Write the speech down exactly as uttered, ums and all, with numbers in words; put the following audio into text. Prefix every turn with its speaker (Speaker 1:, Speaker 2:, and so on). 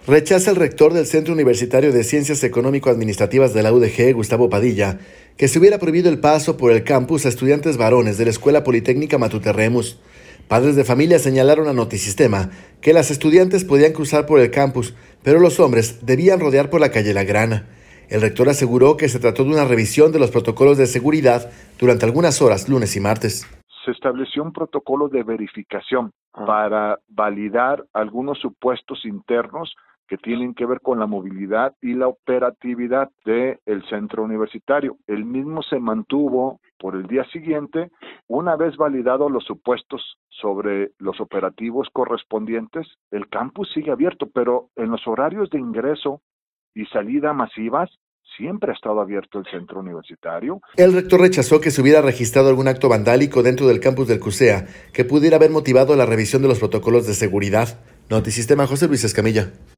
Speaker 1: Rechaza el rector del Centro Universitario de Ciencias Económico-Administrativas de la U D G, Gustavo Padilla, que se hubiera prohibido el paso por el campus a estudiantes varones de la Escuela Politécnica Matute-Remus. Padres de familia señalaron a Notisistema que las estudiantes podían cruzar por el campus, pero los hombres debían rodear por la calle La Grana. El rector aseguró que se trató de una revisión de los protocolos de seguridad durante algunas horas, lunes y martes.
Speaker 2: Se estableció un protocolo de verificación ah. para validar algunos supuestos internos que tienen que ver con la movilidad y la operatividad del centro universitario. El mismo se mantuvo por el día siguiente, una vez validados los supuestos sobre los operativos correspondientes. El campus sigue abierto, pero en los horarios de ingreso y salida masivas, siempre ha estado abierto el centro universitario.
Speaker 1: El rector rechazó que se hubiera registrado algún acto vandálico dentro del campus del CUSEA que pudiera haber motivado la revisión de los protocolos de seguridad. Notisistema, José Luis Escamilla.